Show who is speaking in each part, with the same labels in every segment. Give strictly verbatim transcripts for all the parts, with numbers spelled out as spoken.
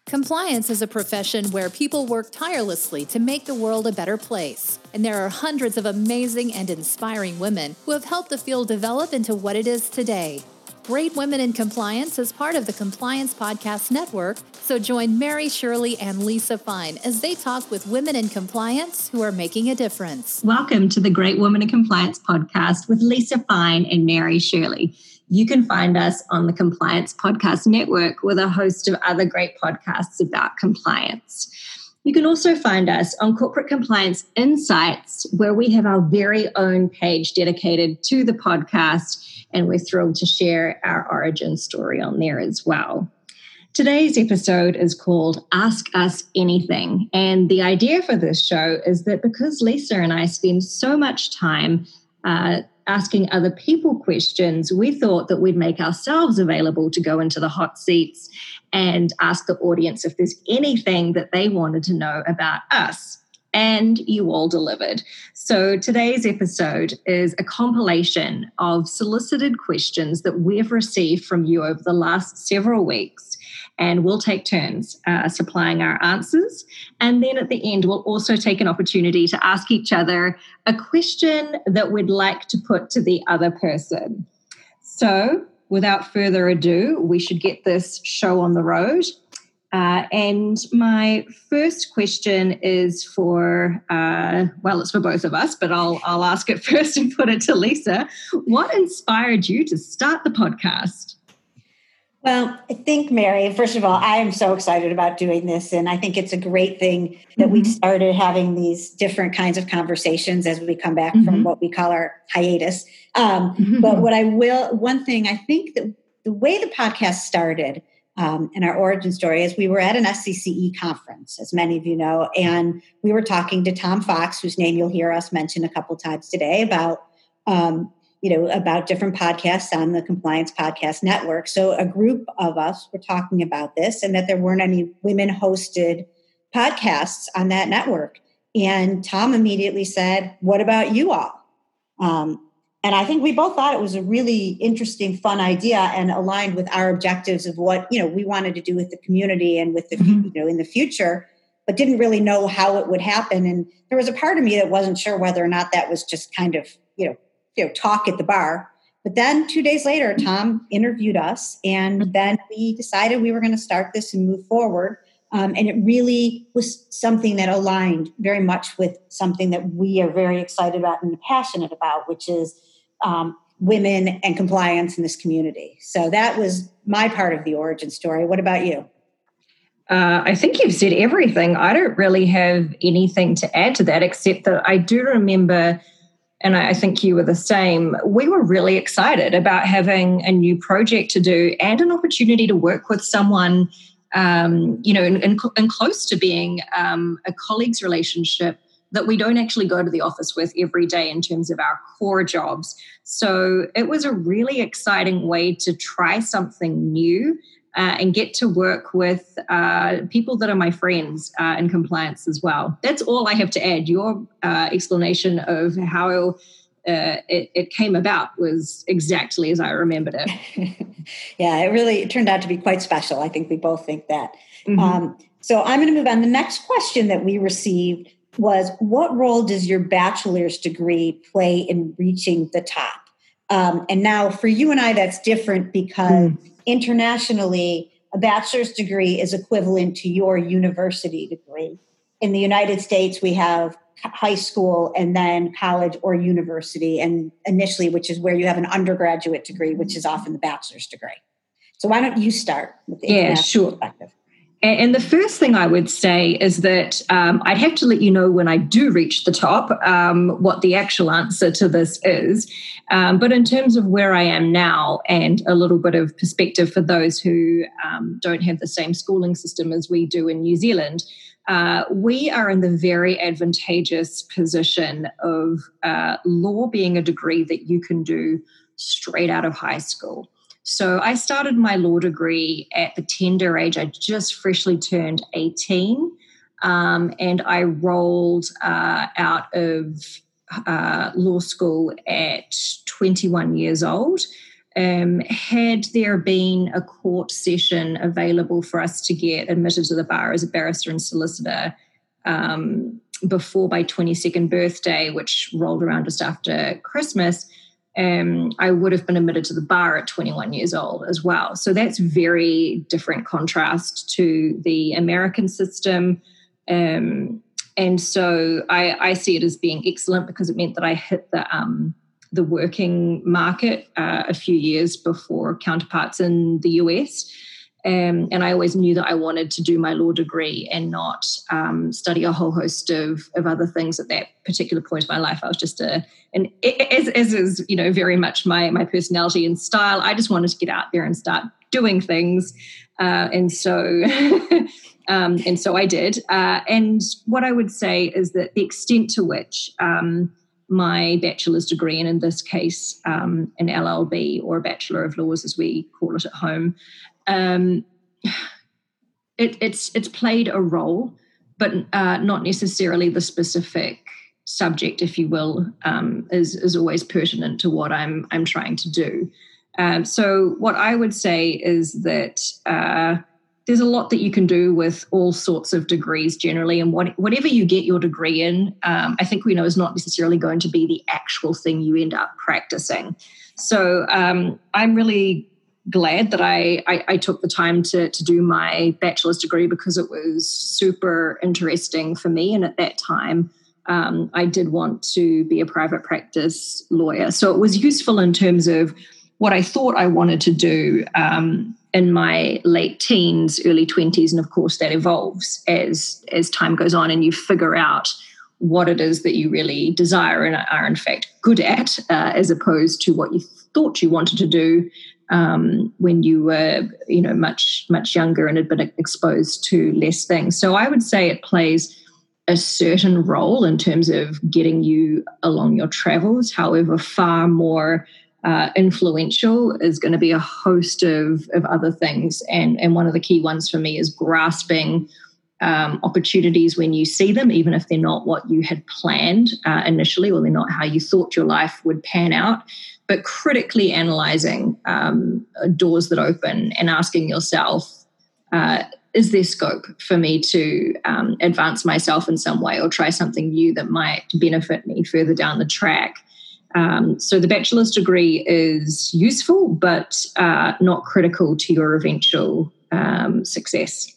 Speaker 1: Compliance is a profession where people work tirelessly to make the world a better place. And there are hundreds of amazing and inspiring women who have helped the field develop into what it is today. Great Women in Compliance is part of the Compliance Podcast Network, so join Mary Shirley and Lisa Fine as they talk with women in compliance who are making a difference.
Speaker 2: Welcome to the Great Women in Compliance podcast with Lisa Fine and Mary Shirley. You can find us on the Compliance Podcast Network with a host of other great podcasts about compliance. You can also find us on Corporate Compliance Insights, where we have our very own page dedicated to the podcast, and we're thrilled to share our origin story on there as well. Today's episode is called Ask Us Anything, and the idea for this show is that because Lisa and I spend so much time uh, asking other people questions, we thought that we'd make ourselves available to go into the hot seats and ask the audience if there's anything that they wanted to know about us. And you all delivered. So today's episode is a compilation of solicited questions that we've received from you over the last several weeks. And we'll take turns uh, supplying our answers. And then at the end, we'll also take an opportunity to ask each other a question that we'd like to put to the other person. So without further ado, we should get this show on the road. Uh, and my first question is for, uh, well, it's for both of us, but I'll, I'll ask it first and put it to Lisa. What inspired you to start the podcast?
Speaker 3: Well, I think, Mary, first of all, I am so excited about doing this. And I think it's a great thing that mm-hmm. we started having these different kinds of conversations as we come back mm-hmm. from what we call our hiatus. Um, mm-hmm. But what I will, one thing, I think that the way the podcast started um, in our origin story is we were at an S C C E conference, as many of you know, and we were talking to Tom Fox, whose name you'll hear us mention a couple times today, about um you know, about different podcasts on the Compliance Podcast Network. So a group of us were talking about this and that there weren't any women-hosted podcasts on that network. And Tom immediately said, what about you all? Um, and I think we both thought it was a really interesting, fun idea and aligned with our objectives of what, you know, we wanted to do with the community and with the, mm-hmm. you know, in the future, but didn't really know how it would happen. And there was a part of me that wasn't sure whether or not that was just kind of, you know, you know, talk at the bar. But then two days later, Tom interviewed us, and then we decided we were going to start this and move forward. Um, and it really was something that aligned very much with something that we are very excited about and passionate about, which is um, women and compliance in this community. So that was my part of the origin story. What about you?
Speaker 2: Uh, I think you've said everything. I don't really have anything to add to that, except that I do remember, and I think you were the same, we were really excited about having a new project to do and an opportunity to work with someone, um, you know, and, and, and close to being um, a colleague's relationship that we don't actually go to the office with every day in terms of our core jobs. So it was a really exciting way to try something new uh, and get to work with uh, people that are my friends uh, in compliance as well. That's all I have to add. Your uh, explanation of how uh, it, it came about was exactly as I remembered it.
Speaker 3: Yeah, it really it turned out to be quite special. I think we both think that. Mm-hmm. Um, so I'm going to move on. The next question that we received was, what role does your bachelor's degree play in reaching the top? Um, and now for you and I, that's different because mm. internationally, a bachelor's degree is equivalent to your university degree. In the United States, we have high school and then college or university, and initially, which is where you have an undergraduate degree, which is often the bachelor's degree. So why don't you start with the
Speaker 2: yeah, sure.
Speaker 3: perspective?
Speaker 2: And the first thing I would say is that um, I'd have to let you know when I do reach the top um, what the actual answer to this is. Um, but in terms of where I am now and a little bit of perspective for those who um, don't have the same schooling system as we do in New Zealand, uh, we are in the very advantageous position of uh, law being a degree that you can do straight out of high school. So I started my law degree at the tender age. I just freshly turned eighteen, um, and I rolled uh, out of uh, law school at twenty-one years old. Um, had there been a court session available for us to get admitted to the bar as a barrister and solicitor um, before my twenty-second birthday, which rolled around just after Christmas, um, I would have been admitted to the bar at twenty-one years old as well. So that's very different contrast to the American system. Um, and so I, I see it as being excellent because it meant that I hit the um, the working market uh, a few years before counterparts in the U S. Um, and I always knew that I wanted to do my law degree and not um, study a whole host of, of other things at that particular point of my life. I was just a, and as, as is, you know, very much my, my personality and style, I just wanted to get out there and start doing things. Uh, and so, um, and so I did. Uh, and what I would say is that the extent to which um, my bachelor's degree, and in this case, um, an L L B or a Bachelor of Laws, as we call it at home, um, it, it's it's played a role, but uh, not necessarily the specific subject, if you will, um, is is always pertinent to what I'm I'm trying to do. Um, so what I would say is that uh, there's a lot that you can do with all sorts of degrees generally, and what, whatever you get your degree in, um, I think we know is not necessarily going to be the actual thing you end up practicing. So um, I'm really glad that I, I, I took the time to, to do my bachelor's degree because it was super interesting for me. And at that time, um, I did want to be a private practice lawyer. So it was useful in terms of what I thought I wanted to do um, in my late teens, early twenties. And of course, that evolves as, as time goes on and you figure out what it is that you really desire and are in fact good at, uh, as opposed to what you thought you wanted to do um, when you were, you know, much, much younger and had been exposed to less things. So I would say it plays a certain role in terms of getting you along your travels. However, far more uh, influential is going to be a host of, of other things. And, and one of the key ones for me is grasping Um, opportunities when you see them, even if they're not what you had planned uh, initially, or they're not how you thought your life would pan out, but critically analyzing um, doors that open and asking yourself, uh, is there scope for me to um, advance myself in some way or try something new that might benefit me further down the track? Um, so the bachelor's degree is useful, but uh, not critical to your eventual um, success.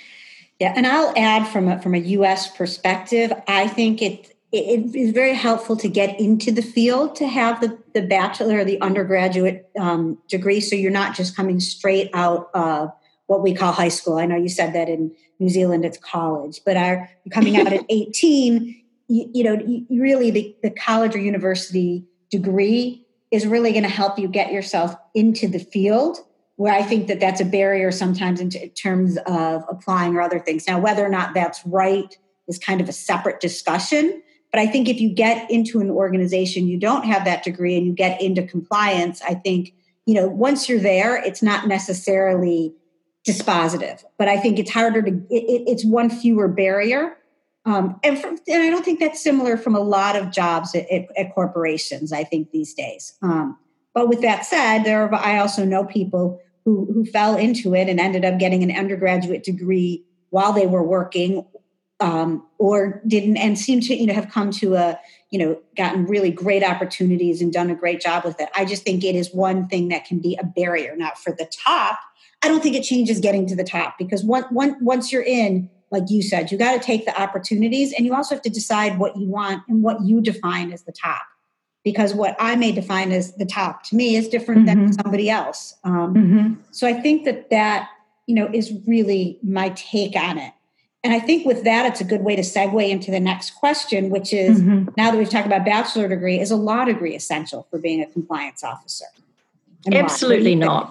Speaker 3: Yeah, and I'll add from a, from a U S perspective, I think it it is very helpful to get into the field to have the, the bachelor or the undergraduate um, degree, so you're not just coming straight out of what we call high school. I know you said that in New Zealand it's college, but are you coming out at eighteen, you, you know, you really the, the college or university degree is really going to help you get yourself into the field, where I think that that's a barrier sometimes in, t- in terms of applying or other things. Now, whether or not that's right is kind of a separate discussion. But I think if you get into an organization, you don't have that degree and you get into compliance, I think, you know, once you're there, it's not necessarily dispositive. But I think it's harder to, it, it's one fewer barrier. Um, and, from, and I don't think that's similar from a lot of jobs at, at, at corporations, I think, these days. Um, but with that said, there are, I also know people Who, who fell into it and ended up getting an undergraduate degree while they were working, um, or didn't, and seem to, you know, have come to a, you know, gotten really great opportunities and done a great job with it. I just think it is one thing that can be a barrier. Now, for the top, I don't think it changes getting to the top, because one, one, once you're in, like you said, you got to take the opportunities, and you also have to decide what you want and what you define as the top. Because what I may define as the top to me is different mm-hmm. than somebody else. Um, mm-hmm. So I think that that, you know, is really my take on it. And I think with that, it's a good way to segue into the next question, which is, mm-hmm. now that we've talked about bachelor degree, is a law degree essential for being a compliance officer?
Speaker 2: And absolutely not.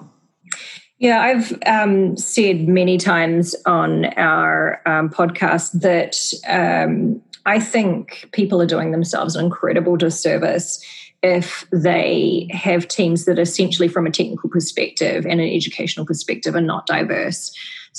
Speaker 2: Yeah, I've um, said many times on our um, podcast that um, I think people are doing themselves an incredible disservice if they have teams that essentially from a technical perspective and an educational perspective are not diverse.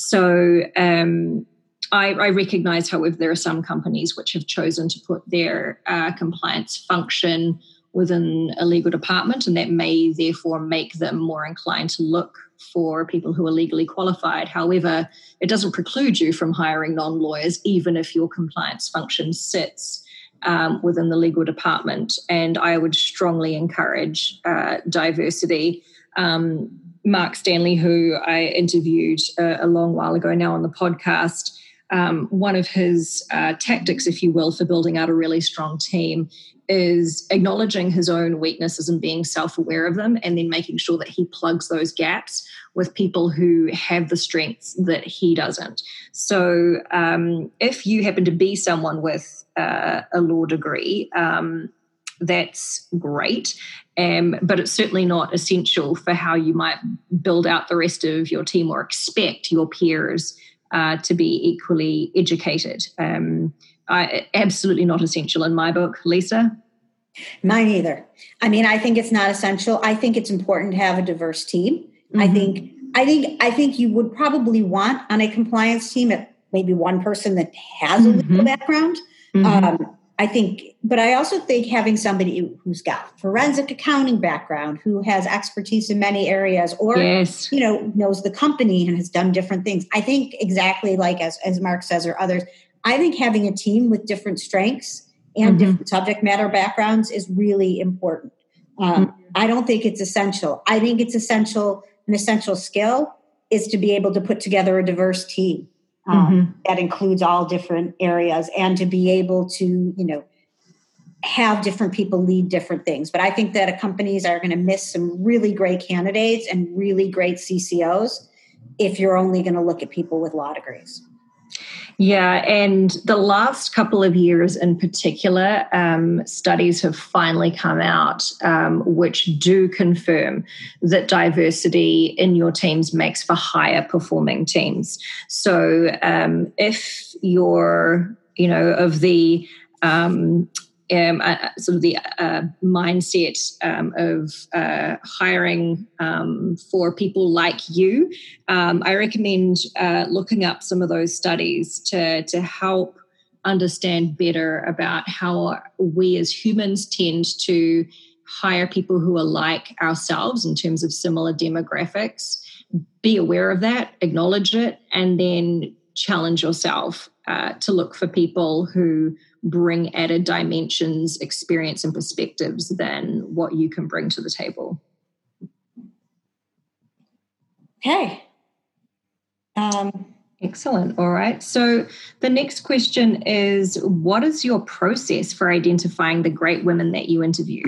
Speaker 2: So um, I, I recognize, however, there are some companies which have chosen to put their uh, compliance function within a legal department, and that may therefore make them more inclined to look for people who are legally qualified. However, it doesn't preclude you from hiring non-lawyers, even if your compliance function sits um, within the legal department. And I would strongly encourage uh, diversity. Um, Mark Stanley, who I interviewed a, a long while ago now on the podcast, um, one of his uh, tactics, if you will, for building out a really strong team is acknowledging his own weaknesses and being self-aware of them, and then making sure that he plugs those gaps with people who have the strengths that he doesn't. So um, if you happen to be someone with uh, a law degree, um, that's great, um, but it's certainly not essential for how you might build out the rest of your team or expect your peers uh, to be equally educated. Um, I, absolutely not essential in my book. Lisa?
Speaker 3: Mine either. I mean, I think it's not essential. I think it's important to have a diverse team. Mm-hmm. I think, I think, I think you would probably want on a compliance team at maybe one person that has a legal mm-hmm. background. Mm-hmm. Um, I think, but I also think having somebody who's got forensic accounting background, who has expertise in many areas, or, yes. you know, knows the company and has done different things. I think exactly like as, as Mark says, or others, I think having a team with different strengths and mm-hmm. different subject matter backgrounds is really important. Um, mm-hmm. I don't think it's essential. I think it's essential, an essential skill is to be able to put together a diverse team. Um, mm-hmm. that includes all different areas, and to be able to, you know, have different people lead different things. But I think that companies are going to miss some really great candidates and really great C C Os if you're only going to look at people with law degrees.
Speaker 2: Yeah, and the last couple of years in particular, um, studies have finally come out um, which do confirm that diversity in your teams makes for higher performing teams. So um, if you're, you know, of the um, Um, uh, sort of the uh, mindset um, of uh, hiring um, for people like you, um, I recommend uh, looking up some of those studies to, to help understand better about how we as humans tend to hire people who are like ourselves in terms of similar demographics. Be aware of that, acknowledge it, and then challenge yourself uh, to look for people who bring added dimensions, experience, and perspectives than what you can bring to the table.
Speaker 3: Okay. Um,
Speaker 2: Excellent. All right. So the next question is, what is your process for identifying the great women that you interview?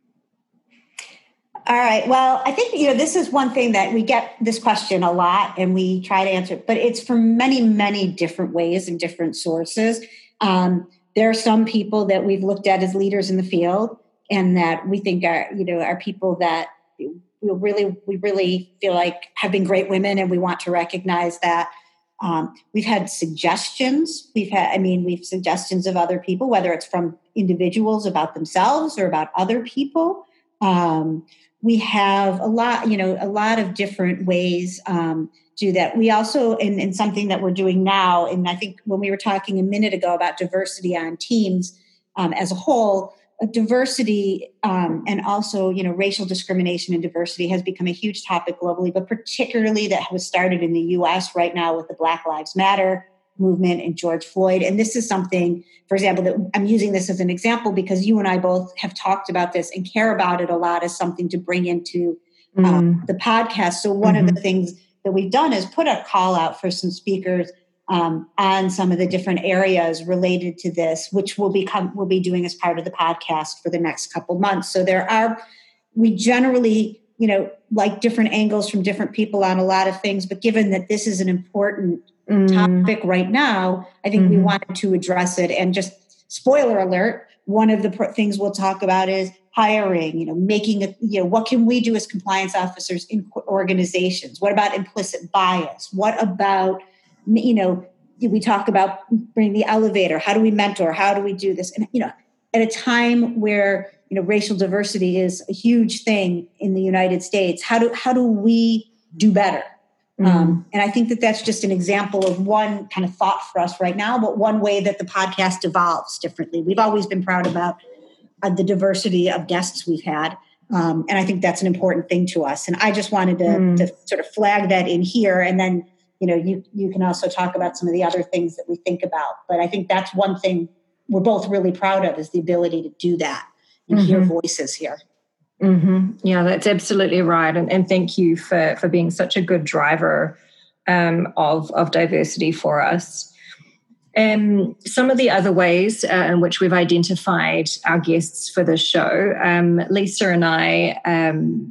Speaker 3: All right. Well, I think, you know, this is one thing that we get this question a lot and we try to answer it, but it's from many, many different ways and different sources. Um, there are some people that we've looked at as leaders in the field and that we think are, you know, are people that we really, we really feel like have been great women, and we want to recognize that. Um, we've had suggestions. We've had, I mean, we've suggestions of other people, whether it's from individuals about themselves or about other people. Um, we have a lot, you know, a lot of different ways um, to do that. We also, in, in something that we're doing now, and I think when we were talking a minute ago about diversity on teams um, as a whole, uh, diversity um, and also, you know, racial discrimination and diversity has become a huge topic globally, but particularly that was started in the U S right now with the Black Lives Matter movement and George Floyd. And this is something, for example, that I'm using this as an example because you and I both have talked about this and care about it a lot as something to bring into um, mm. the podcast. So one mm-hmm. of the things that we've done is put a call out for some speakers um, on some of the different areas related to this, which we'll become, we'll be doing as part of the podcast for the next couple months. So there are, we generally, you know, like different angles from different people on a lot of things, but given that this is an important mm. topic right now, I think mm-hmm. we wanted to address it. And just spoiler alert, one of the pr- things we'll talk about is hiring, you know, making a, you know, what can we do as compliance officers in organizations? What about implicit bias? What about, you know, we talk about bringing the elevator. How do we mentor? How do we do this? And, you know, at a time where, you know, racial diversity is a huge thing in the United States, how do, how do we do better? Mm-hmm. Um, and I think that that's just an example of one kind of thought for us right now, but one way that the podcast evolves differently. We've always been proud about uh, the diversity of guests we've had. Um, and I think that's an important thing to us. And I just wanted to, mm. to sort of flag that in here. And then, you know, you, you can also talk about some of the other things that we think about. But I think that's one thing we're both really proud of, is the ability to do that and mm-hmm. hear voices here.
Speaker 2: Mm-hmm. Yeah, that's absolutely right. And, and thank you for, for being such a good driver um, of, of diversity for us. Um, some of the other ways uh, in which we've identified our guests for this show, um, Lisa and I, um,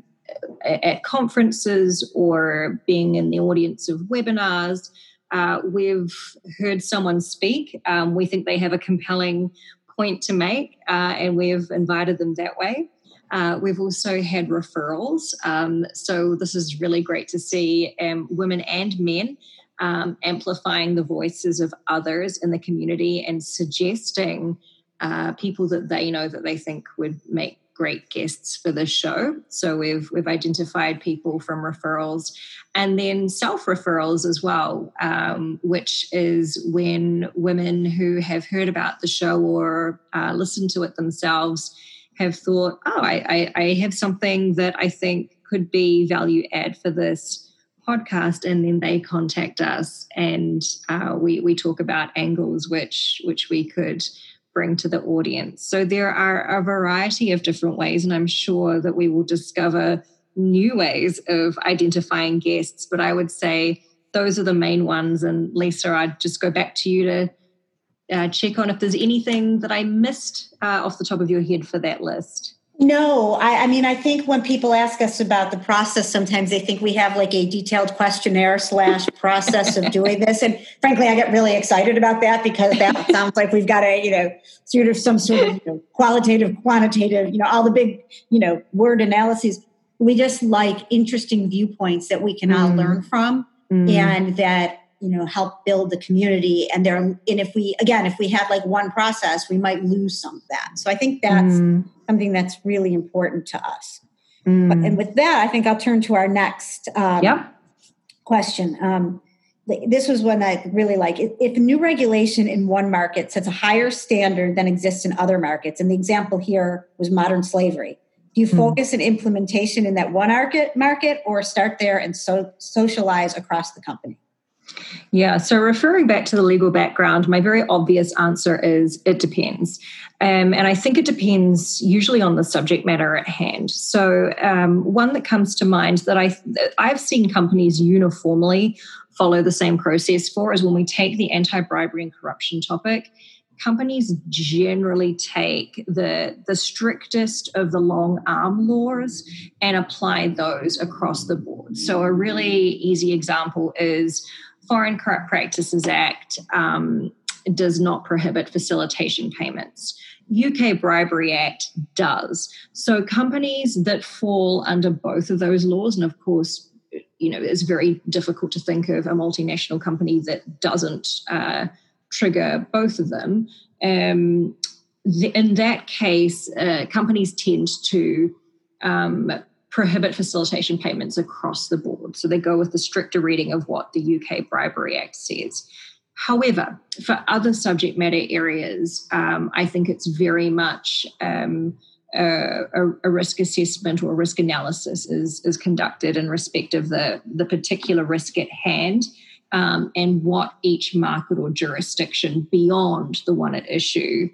Speaker 2: at conferences or being in the audience of webinars, uh, we've heard someone speak. Um, we think they have a compelling point to make, uh, and we've invited them that way. Uh, we've also had referrals. Um, so this is really great to see um, women and men Um, amplifying the voices of others in the community and suggesting uh, people that they know that they think would make great guests for the show. So we've we've identified people from referrals, and then self-referrals as well, um, which is when women who have heard about the show or uh, listened to it themselves have thought, oh, I, I, I have something that I think could be value add for this podcast, and then they contact us, and uh, we we talk about angles which which we could bring to the audience. So there are a variety of different ways, and I'm sure that we will discover new ways of identifying guests. But I would say those are the main ones. And Lisa, I'd just go back to you to uh, check on if there's anything that I missed uh, off the top of your head for that list.
Speaker 3: No, I, I mean, I think when people ask us about the process, sometimes they think we have like a detailed questionnaire slash process of doing this. And frankly, I get really excited about that, because that sounds like we've got a, you know, sort of some sort of, you know, qualitative, quantitative, you know, all the big, you know, word analyses. We just like interesting viewpoints that we can all mm. learn from mm. and that, you know, help build the community. And there, and if we, again, if we had like one process, we might lose some of that. So I think that's mm. something that's really important to us. Mm. But, and with that, I think I'll turn to our next um, yep. question. Um, this was one I really like. If, if a new regulation in one market sets a higher standard than exists in other markets, and the example here was modern slavery, do you focus mm. on implementation in that one market, market or start there and so, socialize across the company?
Speaker 2: Yeah, so referring back to the legal background, my very obvious answer is it depends. Um, and I think it depends usually on the subject matter at hand. So um, one that comes to mind that I, I've seen companies uniformly follow the same process for is when we take the anti-bribery and corruption topic, companies generally take the, the strictest of the long arm laws and apply those across the board. So a really easy example is Foreign Corrupt Practices Act um, does not prohibit facilitation payments. U K Bribery Act does. So companies that fall under both of those laws, and of course, you know, it's very difficult to think of a multinational company that doesn't uh, trigger both of them. Um, the, in that case, uh, companies tend to um, prohibit facilitation payments across the board. So they go with the stricter reading of what the U K Bribery Act says. However, for other subject matter areas, um, I think it's very much um, a, a risk assessment or risk analysis is, is conducted in respect of the, the particular risk at hand um, and what each market or jurisdiction beyond the one at issue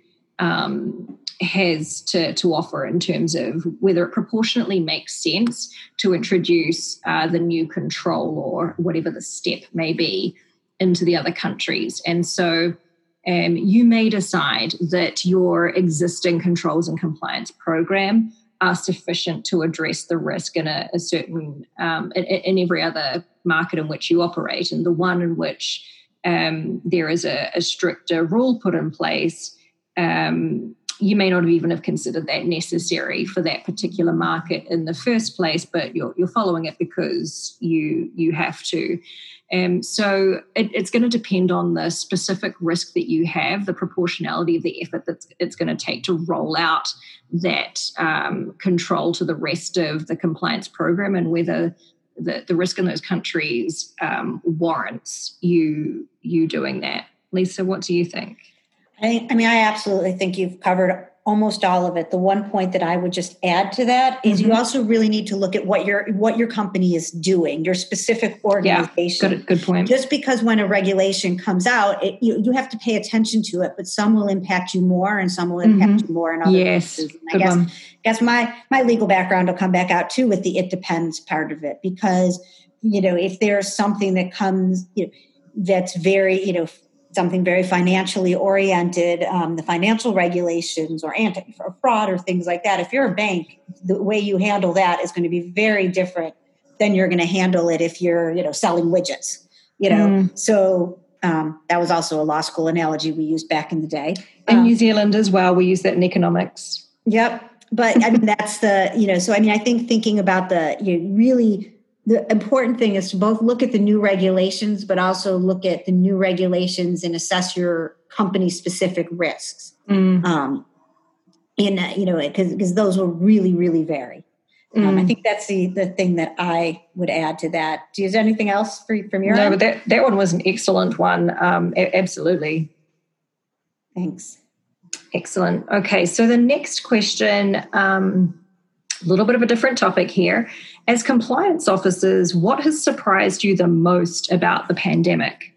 Speaker 2: um, has to, to offer in terms of whether it proportionately makes sense to introduce uh, the new control or whatever the step may be into the other countries. And so um, you may decide that your existing controls and compliance program are sufficient to address the risk in a, a certain, um, in, in every other market in which you operate. And the one in which um, there is a, a stricter rule put in place, um, you may not even have considered that necessary for that particular market in the first place, but you're, you're following it because you you have to. Um, so it, it's going to depend on the specific risk that you have, the proportionality of the effort that it's going to take to roll out that um, control to the rest of the compliance program, and whether the, the risk in those countries um, warrants you you doing that. Lisa, what do you think?
Speaker 3: I, I mean, I absolutely think you've covered almost all of it. The one point that I would just add to that is mm-hmm. you also really need to look at what your what your company is doing, your specific organization.
Speaker 2: Yeah, good, good point.
Speaker 3: Just because when a regulation comes out, it, you, you have to pay attention to it, but some will impact you more and some will impact mm-hmm. you more in other
Speaker 2: yes,
Speaker 3: places. And I
Speaker 2: good
Speaker 3: guess,
Speaker 2: one.
Speaker 3: guess my, my legal background will come back out too with the it depends part of it, because, you know, if there's something that comes, you know, that's very, you know, something very financially oriented, um, the financial regulations or anti-fraud or things like that. If you're a bank, the way you handle that is going to be very different than you're going to handle it if you're, you know, selling widgets, you know. Mm. So um, that was also a law school analogy we used back in the day.
Speaker 2: In
Speaker 3: um,
Speaker 2: New Zealand as well, we use that in economics.
Speaker 3: Yep. But I mean, that's the, you know, so I mean, I think thinking about the, you know, really, the important thing is to both look at the new regulations, but also look at the new regulations and assess your company-specific risks. Mm. Um, and, uh, you know, because because those will really, really vary. Mm. Um, I think that's the the thing that I would add to that. Do you have anything else for, from your
Speaker 2: No,
Speaker 3: end?
Speaker 2: but that, that one was an excellent one. Um, a- absolutely.
Speaker 3: Thanks.
Speaker 2: Excellent. Okay, so the next question, um, a little bit of a different topic here. As compliance officers, what has surprised you the most about the pandemic?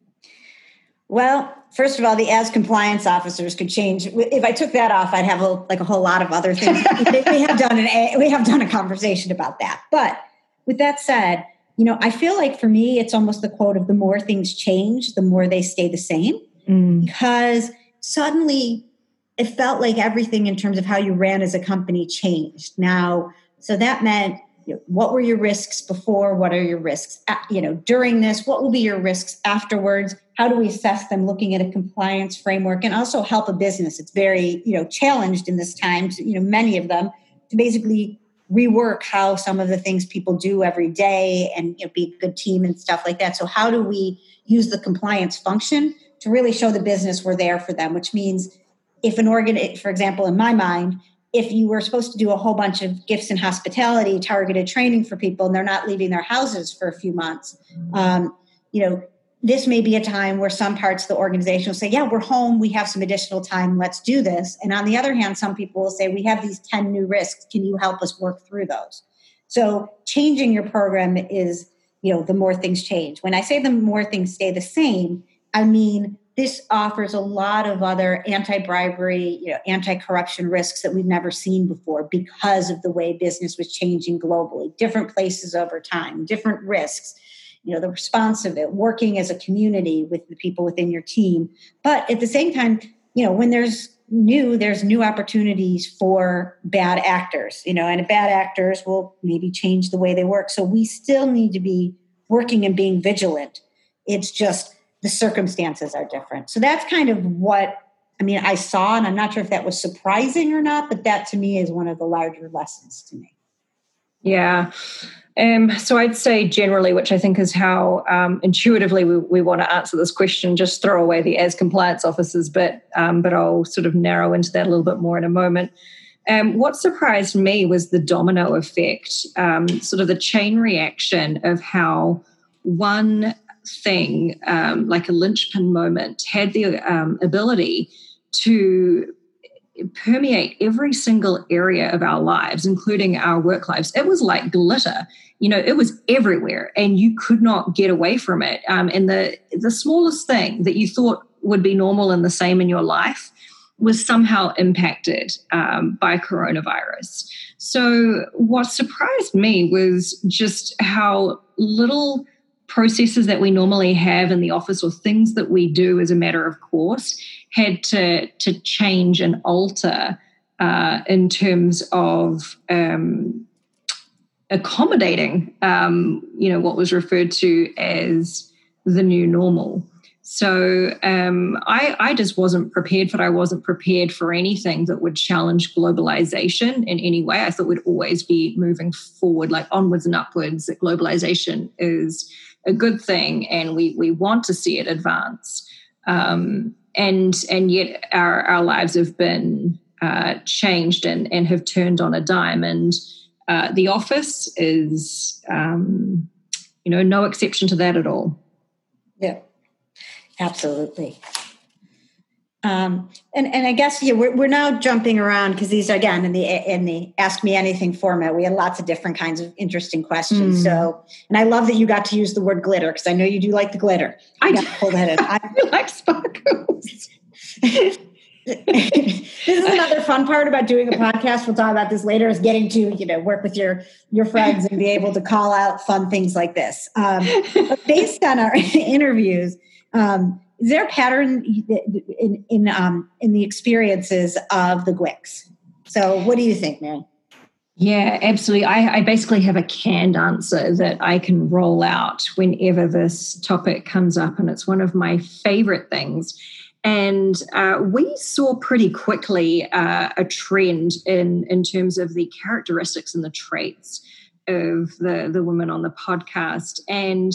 Speaker 3: Well, first of all, the as compliance officers could change. If I took that off, I'd have a, like a whole lot of other things. we have done an we have done a conversation about that. But with that said, you know, I feel like for me, it's almost the quote of the more things change, the more they stay the same. Mm. Because suddenly it felt like everything in terms of how you ran as a company changed. Now, so that meant, you know, what were your risks before? What are your risks, you know, during this? What will be your risks afterwards? How do we assess them looking at a compliance framework and also help a business? It's very, you know, challenged in this time, to, you know, many of them to basically rework how some of the things people do every day and, you know, be a good team and stuff like that. So how do we use the compliance function to really show the business we're there for them, which means if an organ, for example, in my mind, if you were supposed to do a whole bunch of gifts and hospitality, targeted training for people, and they're not leaving their houses for a few months, um, you know, this may be a time where some parts of the organization will say, yeah, we're home. We have some additional time. Let's do this. And on the other hand, some people will say, we have these ten new risks. Can you help us work through those? So changing your program is, you know, the more things change. When I say the more things stay the same, I mean, this offers a lot of other anti-bribery, you know, anti-corruption risks that we've never seen before because of the way business was changing globally, different places over time, different risks, you know, the response of it, working as a community with the people within your team. But at the same time, you know, when there's new, there's new opportunities for bad actors, you know, and bad actors will maybe change the way they work. So we still need to be working and being vigilant. It's just the circumstances are different. So that's kind of what, I mean, I saw, and I'm not sure if that was surprising or not, but that to me is one of the larger lessons to me.
Speaker 2: Yeah. Um, so I'd say generally, which I think is how um, intuitively we, we want to answer this question, just throw away the as compliance officers, but um, but I'll sort of narrow into that a little bit more in a moment. Um, what surprised me was the domino effect, um, sort of the chain reaction of how one thing, um, like a linchpin moment, had the um, ability to permeate every single area of our lives, including our work lives. It was like glitter. You know, it was everywhere and you could not get away from it. Um, and the the smallest thing that you thought would be normal and the same in your life was somehow impacted um, by coronavirus. So what surprised me was just how little processes that we normally have in the office or things that we do as a matter of course had to, to change and alter uh, in terms of um, accommodating, um, you know, what was referred to as the new normal. So um, I, I just wasn't prepared for it. I wasn't prepared for anything that would challenge globalization in any way. I thought we'd always be moving forward, like onwards and upwards, that globalization is a good thing and we we want to see it advance. Um, and and yet our, our lives have been uh, changed and, and have turned on a dime. And uh, the office is, um, you know, no exception to that at all.
Speaker 3: Yeah. Absolutely. Um, and, and I guess yeah, we're, we're now jumping around because these are, again, in the in the Ask Me Anything format, we had lots of different kinds of interesting questions. Mm. So, and I love that you got to use the word glitter because I know you do like the glitter.
Speaker 2: I
Speaker 3: do.
Speaker 2: Pull that in. I like sparkles.
Speaker 3: This is another fun part about doing a podcast. We'll talk about this later, is getting to, you know, work with your, your friends and be able to call out fun things like this. Um, but based on our interviews, um, is there a pattern in in um, in the experiences of the G W I Cs? So what do you think, Mary?
Speaker 2: Yeah, absolutely. I, I basically have a canned answer that I can roll out whenever this topic comes up, and it's one of my favorite things. And uh, we saw pretty quickly uh, a trend in, in terms of the characteristics and the traits of the, the women on the podcast. And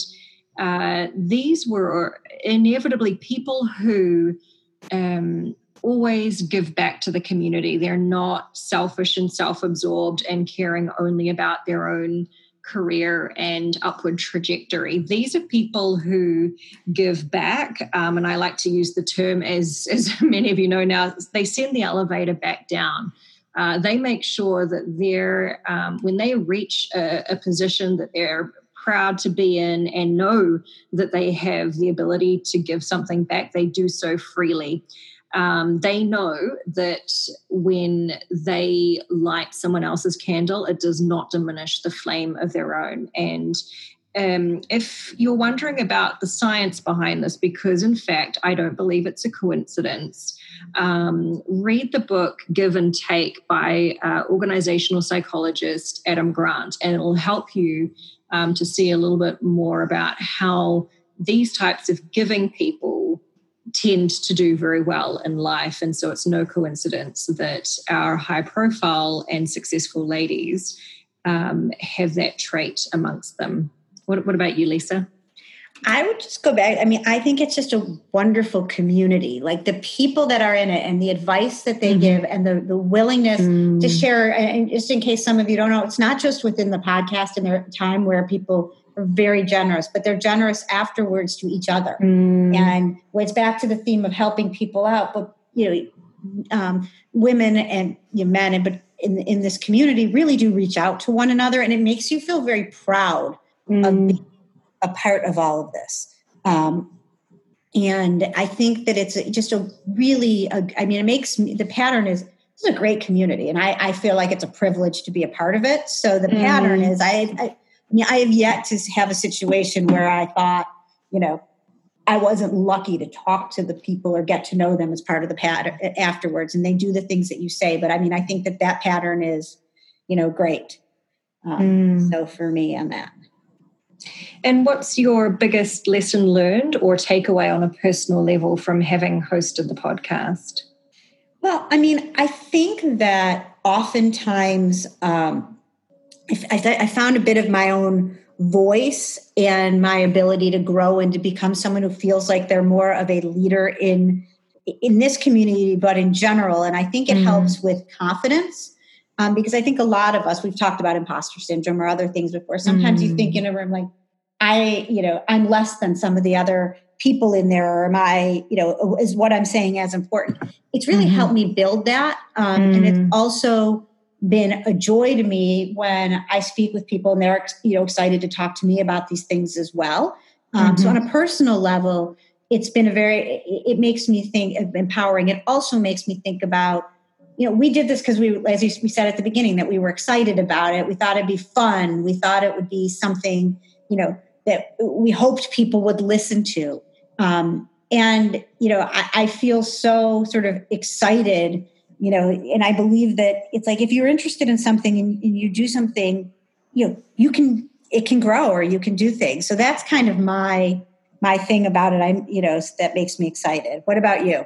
Speaker 2: uh, these were inevitably people who um, always give back to the community. They're not selfish and self-absorbed and caring only about their own career and upward trajectory. These are people who give back, um, and I like to use the term, as, as many of you know now, they send the elevator back down. Uh, they make sure that they're, um, when they reach a, a position that they're proud to be in and know that they have the ability to give something back, they do so freely. Um, they know that when they light someone else's candle, it does not diminish the flame of their own. And um, if you're wondering about the science behind this, because in fact, I don't believe it's a coincidence, um, read the book Give and Take by uh, organizational psychologist Adam Grant, and it'll help you um, to see a little bit more about how these types of giving people tend to do very well in life. And so it's no coincidence that our high profile and successful ladies um, have that trait amongst them. What, what about you, Lisa?
Speaker 3: I would just go back. I mean, I think it's just a wonderful community, like the people that are in it and the advice that they mm-hmm. give and the, the willingness mm. to share. And just in case some of you don't know, it's not just within the podcast and their time where people are very generous, but they're generous afterwards to each other. Mm. And well, it's back to the theme of helping people out, but, you know, um, women and you know, men, and but in, in this community really do reach out to one another, and it makes you feel very proud mm. of being a part of all of this. Um, and I think that it's just a really, a, I mean, it makes me, the pattern is, this is a great community. And I, I feel like it's a privilege to be a part of it. So the mm. pattern is, I, I, I mean, I have yet to have a situation where I thought, you know, I wasn't lucky to talk to the people or get to know them as part of the pattern afterwards. And they do the things that you say. But I mean, I think that that pattern is, you know, great. Um, mm. So for me on that.
Speaker 2: And what's your biggest lesson learned or takeaway on a personal level from having hosted the podcast?
Speaker 3: Well, I mean, I think that oftentimes um, I, I found a bit of my own voice and my ability to grow and to become someone who feels like they're more of a leader in in this community, but in general. And I think it mm. helps with confidence. Um, because I think a lot of us, we've talked about imposter syndrome or other things before. Sometimes mm. you think in a room like, I, you know, I'm less than some of the other people in there, or am I, you know, is what I'm saying as important? It's really mm-hmm. helped me build that. Um, mm. And it's also been a joy to me when I speak with people and they're, you know, excited to talk to me about these things as well. Um, mm-hmm. So on a personal level, it's been a very, it makes me think of empowering. It also makes me think about, you know, we did this because we, as we said at the beginning, that we were excited about it. We thought it'd be fun. We thought it would be something, you know, that we hoped people would listen to. Um, and, you know, I, I feel so sort of excited, you know, and I believe that it's like, if you're interested in something and, and you do something, you know, you can, it can grow or you can do things. So that's kind of my, my thing about it. I'm, you know, that makes me excited. What about you?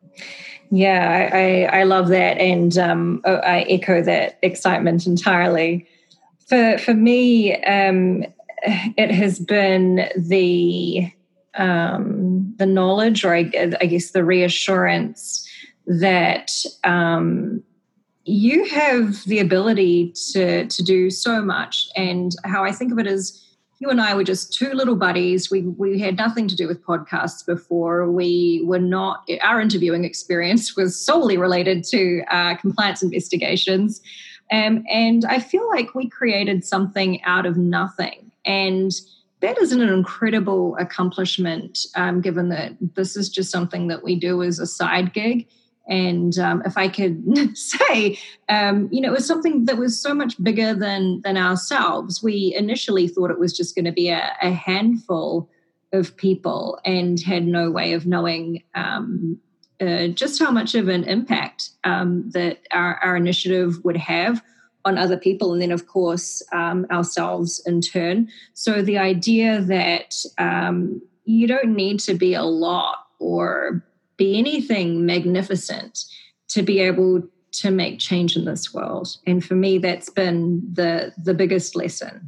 Speaker 2: Yeah, I, I, I love that. And um, I echo that excitement entirely. For, for me, um, it has been the um, the knowledge, or I, I guess the reassurance that um, you have the ability to to do so much. And how I think of it is, you and I were just two little buddies. We we had nothing to do with podcasts before. We were not, our interviewing experience was solely related to uh, compliance investigations. Um, and I feel like we created something out of nothing. And that is an incredible accomplishment, um, given that this is just something that we do as a side gig. And um, if I could say, um, you know, it was something that was so much bigger than than ourselves. We initially thought it was just going to be a, a handful of people and had no way of knowing um, uh, just how much of an impact um, that our, our initiative would have on other people, and then, of course, um, ourselves in turn. So the idea that um, you don't need to be a lot or be anything magnificent to be able to make change in this world. And for me, that's been the the biggest lesson.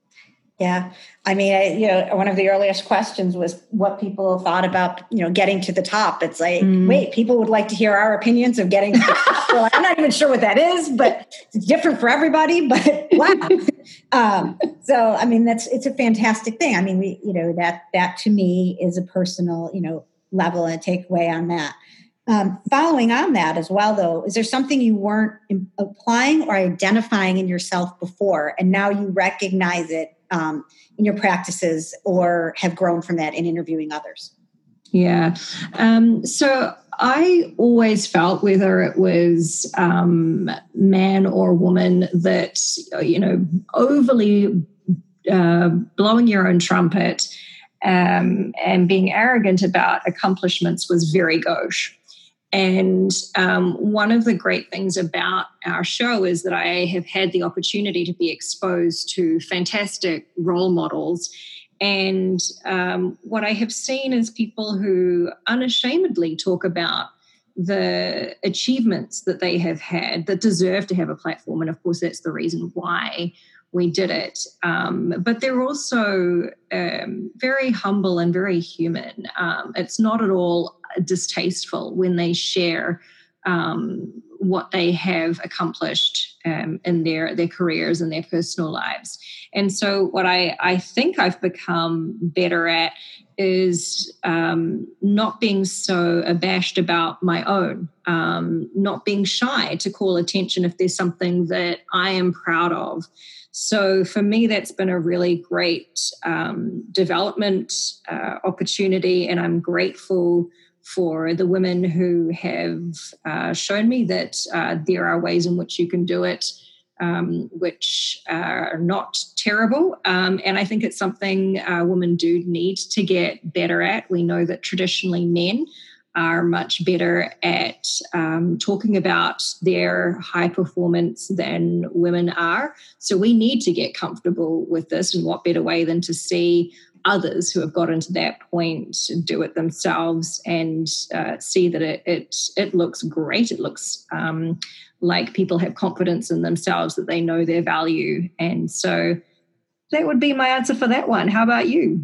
Speaker 3: Yeah. I mean, I, you know, one of the earliest questions was what people thought about, you know, getting to the top. It's like, mm. wait, people would like to hear our opinions of getting to the top. Well, I'm not even sure what that is, but it's different for everybody, but wow. um, so, I mean, that's, it's a fantastic thing. I mean, we, you know, that, that to me is a personal, you know, level and takeaway on that. Um, following on that as well, though, is there something you weren't applying or identifying in yourself before, and now you recognize it um, in your practices or have grown from that in interviewing others?
Speaker 2: Yeah. Um, so I always felt, whether it was um, man or woman, that, you know, overly uh, blowing your own trumpet Um, and being arrogant about accomplishments was very gauche. And um, one of the great things about our show is that I have had the opportunity to be exposed to fantastic role models. And um, what I have seen is people who unashamedly talk about the achievements that they have had that deserve to have a platform. And of course, that's the reason why we did it. Um, but they're also um, very humble and very human. Um, it's not at all distasteful when they share um, what they have accomplished um, in their, their careers and their personal lives. And so what I, I think I've become better at is um, not being so abashed about my own, um, not being shy to call attention if there's something that I am proud of. So for me, that's been a really great um, development uh, opportunity, and I'm grateful for the women who have uh, shown me that uh, there are ways in which you can do it, um, which are not terrible. Um, and I think it's something uh, women do need to get better at. We know that traditionally men are much better at um, talking about their high performance than women are. So we need to get comfortable with this, and what better way than to see others who have gotten to that point do it themselves and uh, see that it, it it looks great. It looks um, like people have confidence in themselves, that they know their value. And so that would be my answer for that one. How about you?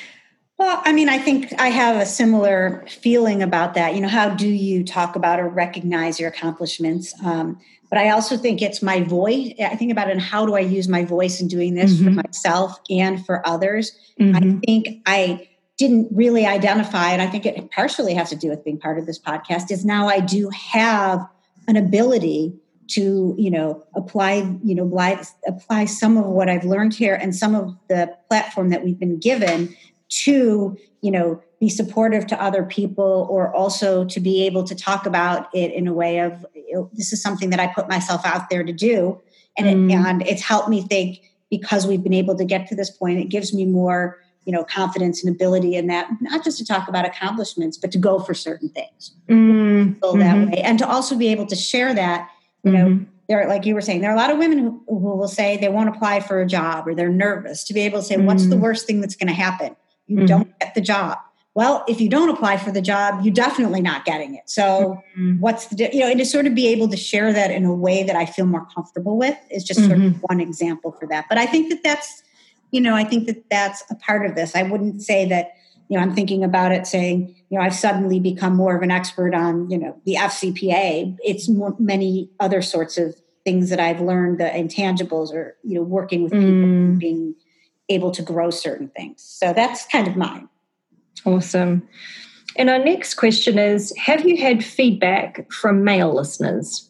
Speaker 3: Well, I mean, I think I have a similar feeling about that. You know, how do you talk about or recognize your accomplishments? Um, but I also think it's my voice. I think about it, and how do I use my voice in doing this mm-hmm. for myself and for others? Mm-hmm. I think I didn't really identify, and I think it partially has to do with being part of this podcast, is now I do have an ability to, you know, apply, you know, apply, apply some of what I've learned here and some of the platform that we've been given to, you know, be supportive to other people, or also to be able to talk about it in a way of, you know, this is something that I put myself out there to do. And, mm. it, and it's helped me think, because we've been able to get to this point, it gives me more, you know, confidence and ability in that, not just to talk about accomplishments, but to go for certain things. Mm. Go that mm-hmm. way. And to also be able to share that, you mm-hmm. know, there, like you were saying, there are a lot of women who, who will say they won't apply for a job, or they're nervous, to be able to say, mm. what's the worst thing that's going to happen? You mm-hmm. don't get the job. Well, if you don't apply for the job, you're definitely not getting it. So mm-hmm. what's the, you know, and to sort of be able to share that in a way that I feel more comfortable with is just mm-hmm. sort of one example for that. But I think that that's, you know, I think that that's a part of this. I wouldn't say that, you know, I'm thinking about it saying, you know, I've suddenly become more of an expert on, you know, the F C P A. It's more, many other sorts of things that I've learned, the intangibles, or, you know, working with people, mm. being, able to grow certain things. So that's kind of mine.
Speaker 2: Awesome. And our next question is, have you had feedback from male listeners?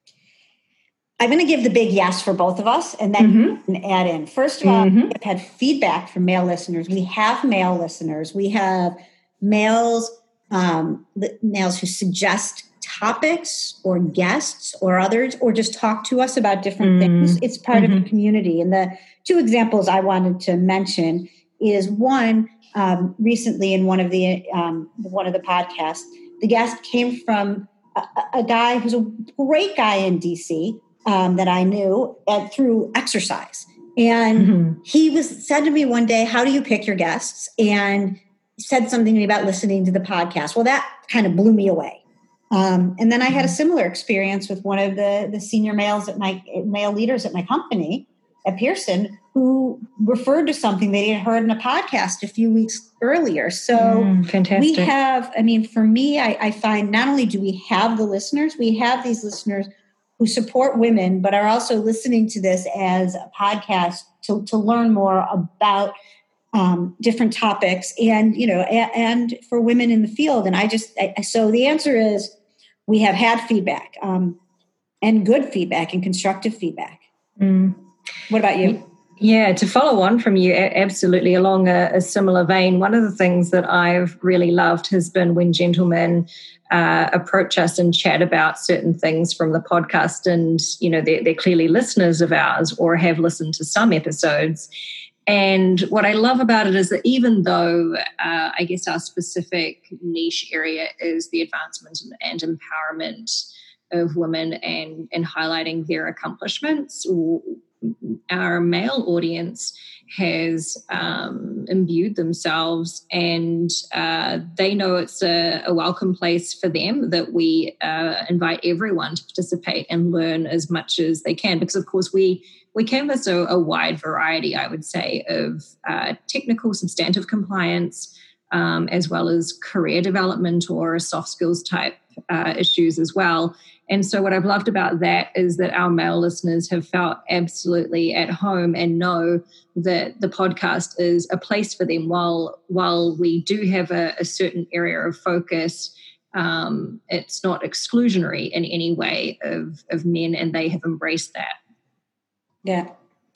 Speaker 3: I'm going to give the big yes for both of us and then mm-hmm. add in. First of all, mm-hmm. we've had feedback from male listeners. We have male listeners. We have males, um, males who suggest topics or guests or others, or just talk to us about different mm-hmm. things. It's part mm-hmm. of the community. And the two examples I wanted to mention is one, um, recently in one of the um, one of the podcasts, the guest came from a, a guy who's a great guy in D C, Um, that I knew uh, through exercise. And mm-hmm. he was said to me one day, how do you pick your guests? And said something to me about listening to the podcast. Well, that kind of blew me away. Um, and then I had a similar experience with one of the, the senior males at my male leaders at my company at Pearson, who referred to something they had heard in a podcast a few weeks earlier. So
Speaker 2: mm, fantastic.
Speaker 3: We have, I mean, for me, I, I find not only do we have the listeners, we have these listeners who support women, but are also listening to this as a podcast to, to learn more about um, different topics and, you know, and, and for women in the field. And I just, I, so the answer is we have had feedback um, and good feedback and constructive feedback. Mm. What about you?
Speaker 2: Yeah, to follow on from you, absolutely along a, a similar vein, one of the things that I've really loved has been when gentlemen uh, approach us and chat about certain things from the podcast, and, you know, they're, they're clearly listeners of ours or have listened to some episodes. And what I love about it is that even though uh, I guess our specific niche area is the advancement and, and empowerment of women and, and highlighting their accomplishments, our male audience has um, imbued themselves, and uh, they know it's a, a welcome place for them, that we uh, invite everyone to participate and learn as much as they can, because of course we we canvass a, a wide variety, I would say, of uh, technical substantive compliance, um, as well as career development or soft skills type uh, issues as well. And so what I've loved about that is that our male listeners have felt absolutely at home and know that the podcast is a place for them. While while we do have a, a certain area of focus, um, it's not exclusionary in any way of, of men, and they have embraced that.
Speaker 3: Yeah.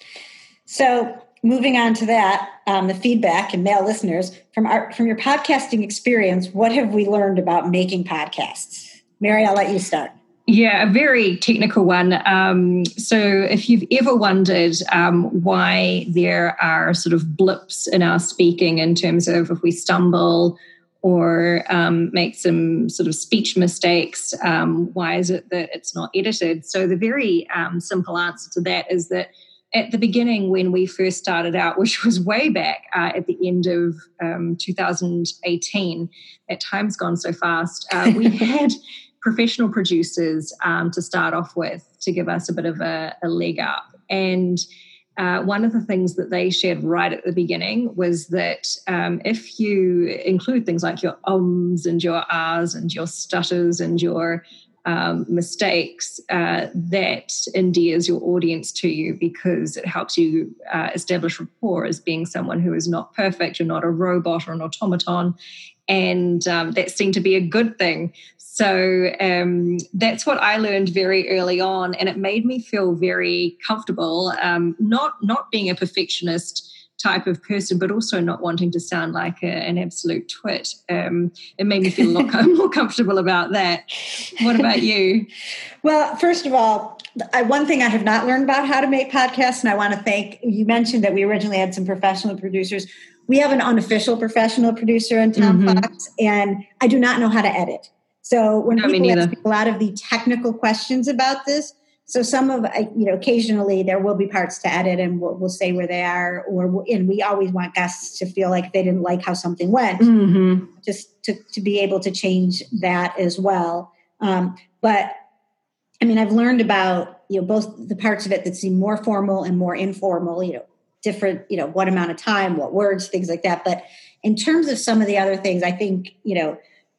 Speaker 3: So moving on to that, um, the feedback and male listeners, from our from your podcasting experience, what have we learned about making podcasts? Mary, I'll let you start.
Speaker 2: Yeah, a very technical one. Um, so if you've ever wondered um, why there are sort of blips in our speaking in terms of if we stumble or um, make some sort of speech mistakes, um, why is it that it's not edited? So the very um, simple answer to that is that at the beginning, when we first started out, which was way back uh, at the end of um, two thousand eighteen, that time's gone so fast, uh, we had professional producers um, to start off with to give us a bit of a, a leg up. And uh, one of the things that they shared right at the beginning was that um, if you include things like your ums and your ahs and your stutters and your um, mistakes, uh, that endears your audience to you, because it helps you uh, establish rapport as being someone who is not perfect. You're not a robot or an automaton. And um, that seemed to be a good thing. So um, that's what I learned very early on, and it made me feel very comfortable, um, not not being a perfectionist type of person, but also not wanting to sound like a, an absolute twit. Um, it made me feel a lot more comfortable about that. What about you?
Speaker 3: Well, first of all, I, one thing I have not learned about how to make podcasts, and I want to thank, you mentioned that we originally had some professional producers. We have an unofficial professional producer in Tom mm-hmm. Fox, and I do not know how to edit. So when no, people ask me a lot of the technical questions about this, so some of, you know, occasionally there will be parts to edit, and we'll, we'll say where they are, or and we always want guests to feel like they didn't like how something went, mm-hmm. just to, to be able to change that as well. Um, but I mean, I've learned about, you know, both the parts of it that seem more formal and more informal, you know, different, you know, what amount of time, what words, things like that. But in terms of some of the other things, I think, you know,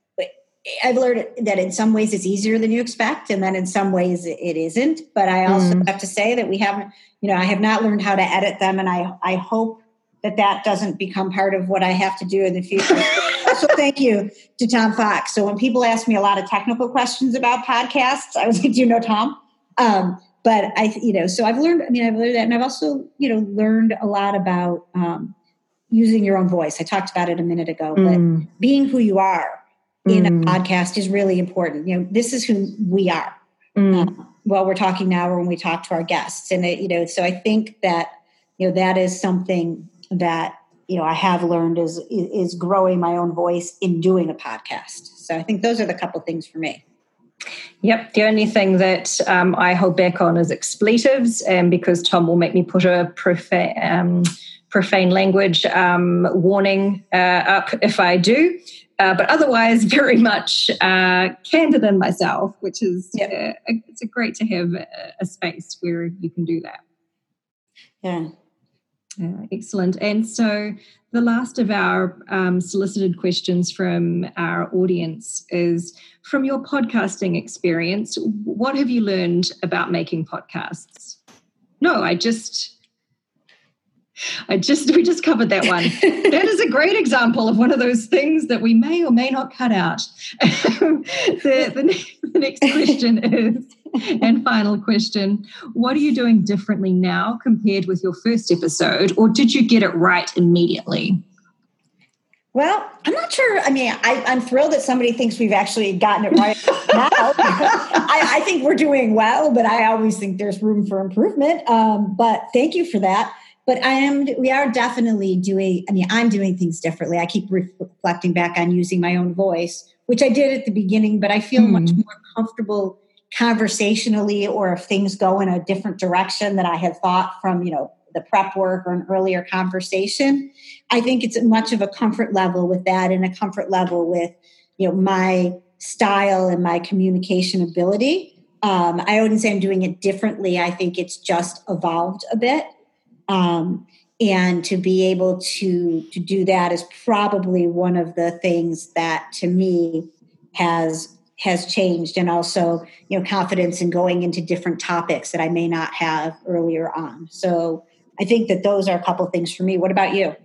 Speaker 3: I've learned that in some ways it's easier than you expect, and then in some ways it isn't. But I also mm. have to say that we haven't, you know, I have not learned how to edit them, and I, I hope that that doesn't become part of what I have to do in the future. So thank you to Tom Fox. So when people ask me a lot of technical questions about podcasts, I was like, do you know Tom? Um, but I, you know, so I've learned, I mean, I've learned that. And I've also, you know, learned a lot about um, using your own voice. I talked about it a minute ago,
Speaker 2: mm.
Speaker 3: but being who you are in
Speaker 2: mm.
Speaker 3: a podcast is really important. You know, this is who we are.
Speaker 2: Mm.
Speaker 3: Um, while we're talking now or when we talk to our guests. And, it, you know, so I think that, you know, that is something that, you know, I have learned is, is growing my own voice in doing a podcast. So I think those are the couple things for me.
Speaker 2: Yep. The only thing that um, I hold back on is expletives, and because Tom will make me put a profane, um, profane language um, warning uh, up if I do. Uh, but otherwise, very much uh, candid in myself, which is
Speaker 3: yep.
Speaker 2: uh, it's a great to have a, a space where you can do that.
Speaker 3: Yeah.
Speaker 2: Uh, excellent. And so the last of our um, solicited questions from our audience is, from your podcasting experience, what have you learned about making podcasts? No, I just... I just, we just covered that one. That is a great example of one of those things that we may or may not cut out. the, the, the next question is, and final question, what are you doing differently now compared with your first episode, or did you get it right immediately?
Speaker 3: Well, I'm not sure. I mean, I, I'm thrilled that somebody thinks we've actually gotten it right now. I, I think we're doing well, but I always think there's room for improvement. Um, but thank you for that. But I am, we are definitely doing, I mean, I'm doing things differently. I keep reflecting back on using my own voice, which I did at the beginning, but I feel mm. much more comfortable conversationally, or if things go in a different direction that I had thought from, you know, the prep work or an earlier conversation. I think it's much of a comfort level with that, and a comfort level with, you know, my style and my communication ability. Um, I wouldn't say I'm doing it differently. I think it's just evolved a bit. Um, and to be able to, to do that is probably one of the things that to me has, has changed. And also, you know, confidence in going into different topics that I may not have earlier on. So I think that those are a couple of things for me. What about you?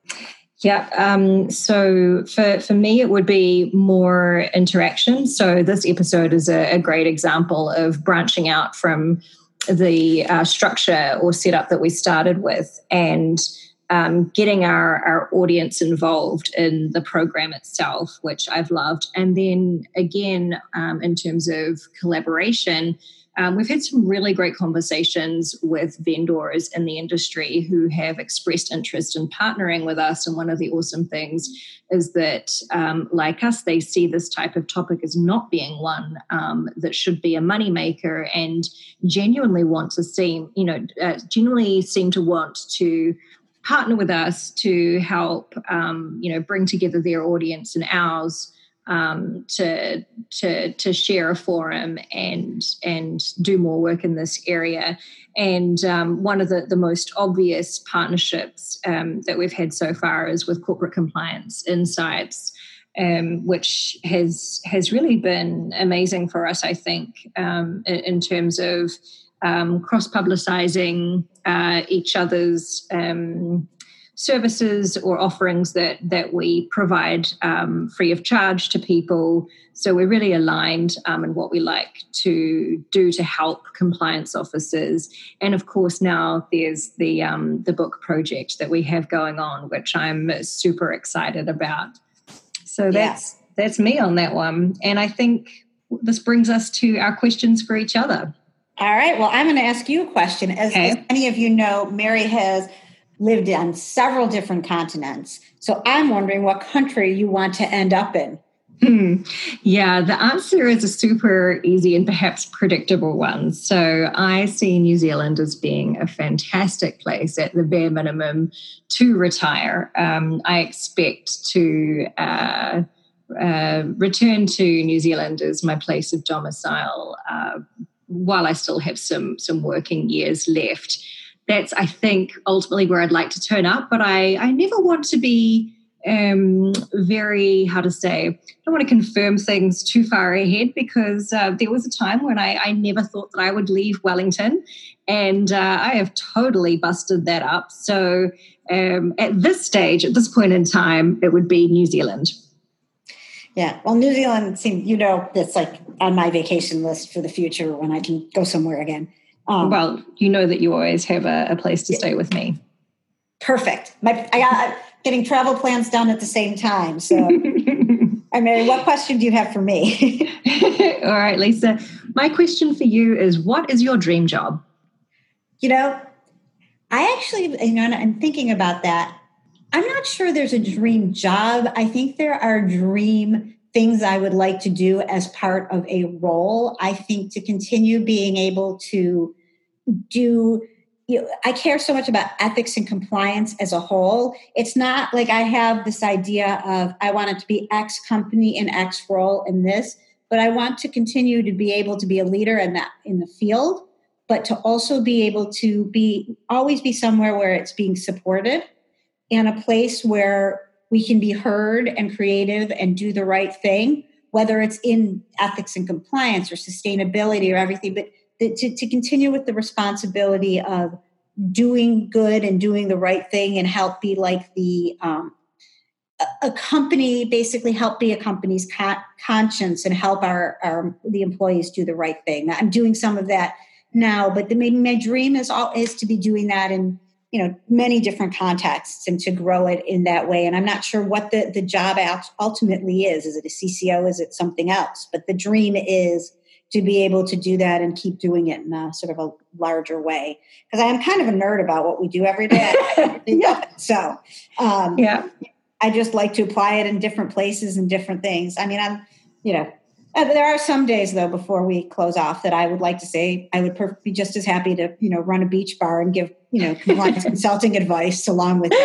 Speaker 2: Yeah. Um, so for, for me, it would be more interaction. So this episode is a, a great example of branching out from the uh, structure or setup that we started with, and um, getting our, our audience involved in the program itself, which I've loved. And then again, um, in terms of collaboration, um, we've had some really great conversations with vendors in the industry who have expressed interest in partnering with us. And one of the awesome things is that, um, like us, they see this type of topic as not being one um, that should be a moneymaker, and genuinely want to seem, you know, uh, genuinely seem to want to partner with us to help, um, you know, bring together their audience and ours um, to to to share a forum and and do more work in this area. And um, one of the, the most obvious partnerships um, that we've had so far is with Corporate Compliance Insights, um, which has has really been amazing for us, I think, um, in, in terms of um, cross-publicizing uh, each other's um, services or offerings that that we provide um, free of charge to people. So we're really aligned um, in what we like to do to help compliance officers. And of course, now there's the um, the book project that we have going on, which I'm super excited about. So that's yeah. that's me on that one. And I think this brings us to our questions for each other.
Speaker 3: All right. Well, I'm going to ask you a question. As, okay. as many of you know, Mary has lived on several different continents. So I'm wondering what country you want to end up in.
Speaker 2: Hmm. Yeah, the answer is a super easy and perhaps predictable one. So I see New Zealand as being a fantastic place at the bare minimum to retire. Um, I expect to uh, uh, return to New Zealand as my place of domicile uh, while I still have some some working years left. That's, I think, ultimately where I'd like to turn up, but I, I never want to be am very, how to say, I don't want to confirm things too far ahead, because uh, there was a time when I, I never thought that I would leave Wellington, and uh, I have totally busted that up. So um, at this stage, at this point in time, it would be New Zealand.
Speaker 3: Yeah, well, New Zealand seems, you know, that's like on my vacation list for the future when I can go somewhere again. Um,
Speaker 2: well, you know that you always have a, a place to stay with me.
Speaker 3: Perfect. My, I got getting travel plans done at the same time. So, all right, Mary, what question do you have for me?
Speaker 2: All right, Lisa. My question for you is, what is your dream job?
Speaker 3: You know, I actually, you know, I'm thinking about that. I'm not sure there's a dream job. I think there are dream things I would like to do as part of a role. I think to continue being able to do, you know, I care so much about ethics and compliance as a whole. It's not like I have this idea of I want it to be X company and X role in this, but I want to continue to be able to be a leader in that in the field, but to also be able to be always be somewhere where it's being supported, and a place where we can be heard and creative and do the right thing, whether it's in ethics and compliance or sustainability or everything, but to, to continue with the responsibility of doing good and doing the right thing and help be like the, um, a, a company, basically help be a company's con- conscience and help our, our, the employees do the right thing. I'm doing some of that now, but the, maybe my dream is all, is to be doing that in, you know, many different contexts and to grow it in that way. And I'm not sure what the, the job ultimately is. Is it a C C O? Is it something else? But the dream is to be able to do that and keep doing it in a sort of a larger way. Because I am kind of a nerd about what we do every day. yeah. So um, yeah, I just like to apply it in different places and different things. I mean, I'm, you know, there are some days, though, before we close off that I would like to say I would be just as happy to, you know, run a beach bar and give, you know, compliance consulting advice along with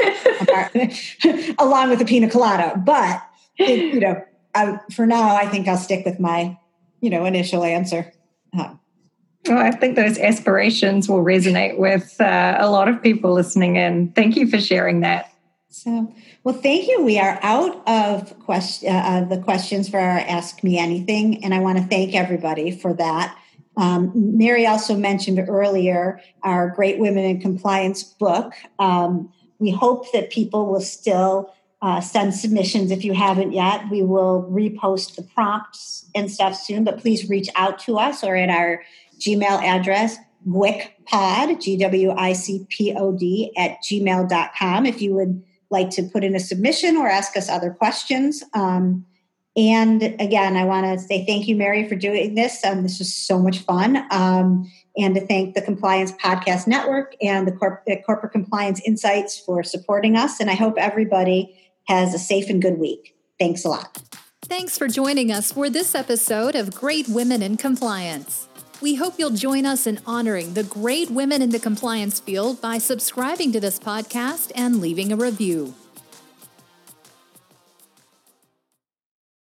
Speaker 3: along with a pina colada. But, it, you know, I, for now, I think I'll stick with my, you know, initial answer. Uh,
Speaker 2: well, I think those aspirations will resonate with uh, a lot of people listening in. Thank you for sharing that.
Speaker 3: So, well, thank you. We are out of question, uh, the questions for our Ask Me Anything, and I want to thank everybody for that. Um, Mary also mentioned earlier our Great Women in Compliance book. Um, we hope that people will still uh, send submissions if you haven't yet. We will repost the prompts and stuff soon, but please reach out to us or at our Gmail address, gwicpod, G W I C P O D, at gmail dot com if you would like to put in a submission or ask us other questions. Um, and again, I want to say thank you, Mary, for doing this. Um, this was so much fun. Um, and to thank the Compliance Podcast Network and the, Corp- the Corporate Compliance Insights for supporting us. And I hope everybody has a safe and good week. Thanks a lot.
Speaker 1: Thanks for joining us for this episode of Great Women in Compliance. We hope you'll join us in honoring the great women in the compliance field by subscribing to this podcast and leaving a review.